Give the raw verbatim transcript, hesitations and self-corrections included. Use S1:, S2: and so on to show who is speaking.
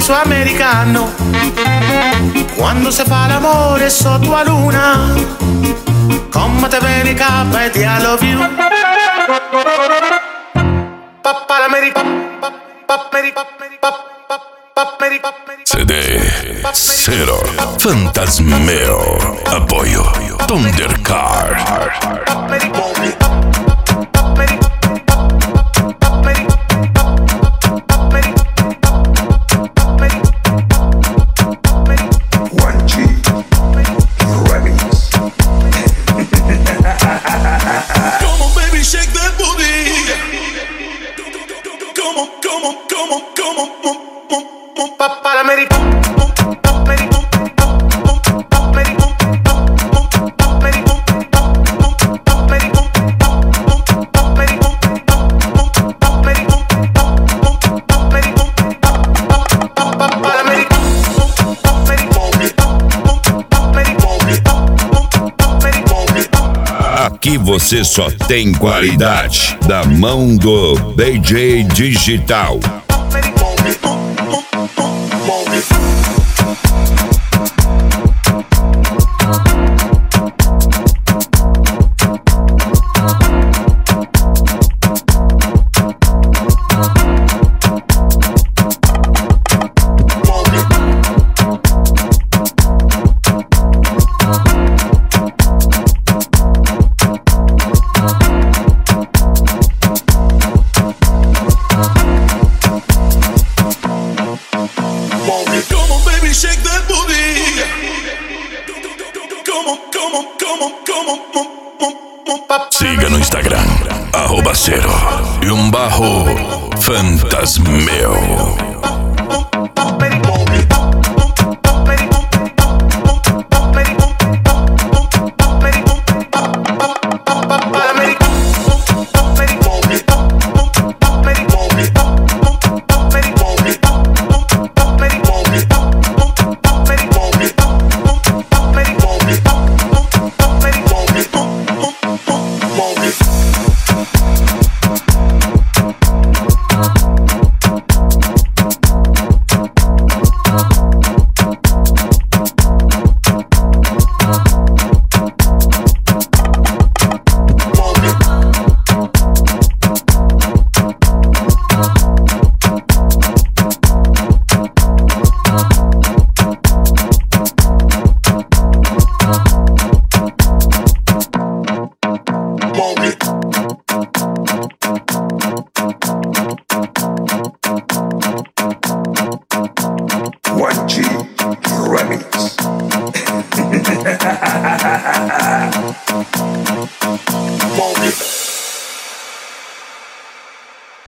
S1: mezzo americano, quando si fa l'amore sotto la luna, come te viene capa e ti I love you. Papà l'America,
S2: C D Cero Fantasmeo. Apoio Thundercar.
S1: Papà l'America.
S2: Aqui você só tem qualidade da mão do D J Digital. Siga no Instagram, arroba Cero e um barro Fantasmeo.
S3: one G Remix. Move it.